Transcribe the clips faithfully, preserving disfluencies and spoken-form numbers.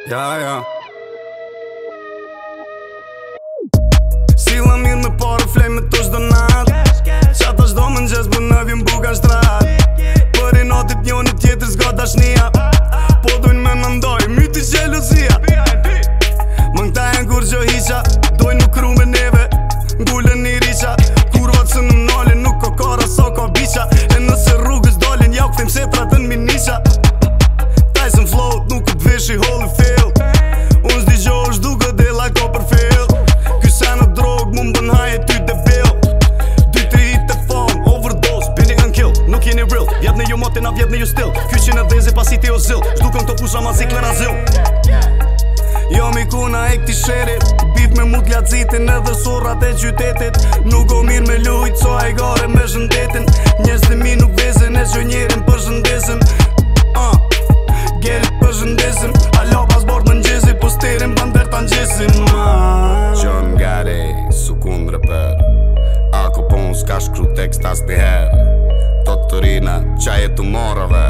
Ja, ja. Silla mirë me pare, flej me të shdo nat. Qata shdo më nxes, bë në vjen buka shtrat. Për i natit njoni tjetër s'ga dashnia. Po dojnë me në ndoj, myti gjelozia. Më në ta e në kur gjo hisha, dojnë nuk kru me neve, ngullën një risha. Kurvat së në nalin, nuk ko kara sa ka bisha. E nëse rrugës dalin, ja u këthim setrat në minisha. Tyson float, nuk këtë veshi Holyfield. Unë s'di gjo është duke dhe like Copperfield. Kyse në drog, mu mbën haje ty debil. Dy tri hit e fam, overdose, bini gun kill. Nuk jeni real, vjet në ju motin, a vjet në ju still. Kyqin e dhezi pasi ti o zil, s'dukën këto pusha ma si klera zil. Jo mi kuna e këti sherit, bif me mut lazitin edhe surrat e qytetit. Nuk o mirë me lujt, so a i gare me shëndetin. Njerës dhe mi nuk vezin, e që njerin për shëndesim. uh, Gerit për shëndesim, alo pas bord më ngjesi, po sterin bander të ngjesim. uh. John Gary, su kundre për Ako pun s'ka shkru tekst as t'i her Totorina, qaje të morave.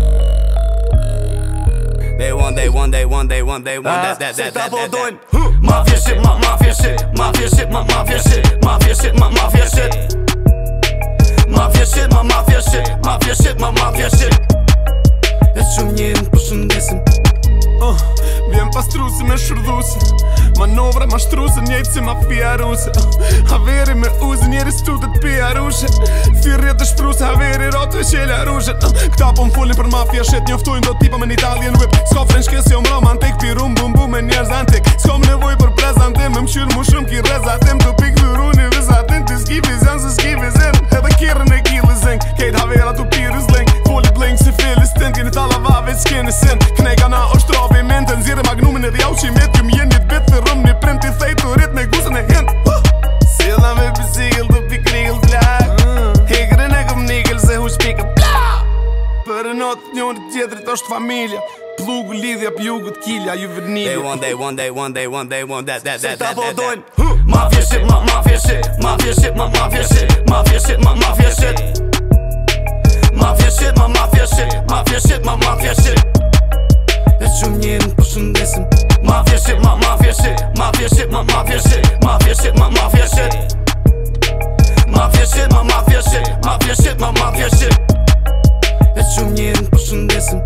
They want, they want, they want, they want, they want that, that, that, that, that, that. Mafia shit, ma mafia shit, mafia shit, ma mafia shit, mafia shit, ma mafia shit. Mafia shit, ma mafia shit, mafia shit, ma mafia shit. E shumë njerin për shëndesim. Uh, Vjen pas trusi me shurdhusi, manovra ma shtrusi njejtë si mafia ruse. uh, Haveri me uzi njeri studet pia rushe. Thirrjet e shpruse, haveri rotu e qelja rushe. uh, Këta po m'folin për mafia shit, njoftojnë do tipa me n'Italian whip. S'ka frenshke si om romantik, pi rum bum bum me njerëz antik. S'kom nevoj për prezentim, më mqyr mu shumë ki rezatim. Të pik dhuruni vizatin, ti s'ki vizjan se s'ki vizin. Edhe kirën e ki lizing, kejt havera tu pi rizling. Foli bling si filistin, t'jeni talavave s'keni sin. Knejka na është ravi menten, zire magnumin edhe jau që i met. Këm jenit bit të rëm një prim t'i thejt të rrit me gusën e hint. Silla me bisigil të pikril t'lak. Hegrin e këm nigel se hu shpika plak. Për e not njëri tjetrit është familja. Plugu lidhja pjugut kilja ju vëdnilja. They want, they want, they want, they want, they want that, that, that, Ta that, po that, that. dojnë mafia shit, ma mafia shit, mafia shit, ma mafia shit, mafia shit, ma mafia shit. Mafia shit, ma mafia shit, mafia shit, ma mafia shit. E shumë njerin për shëndesim. Mafia shit, ma mafia shit, mafia shit, ma mafia shit, mafia shit, ma mafia shit. Mafia shit, ma mafia shit, mafia shit, ma mafia shit. E shumë njerin për shëndesim.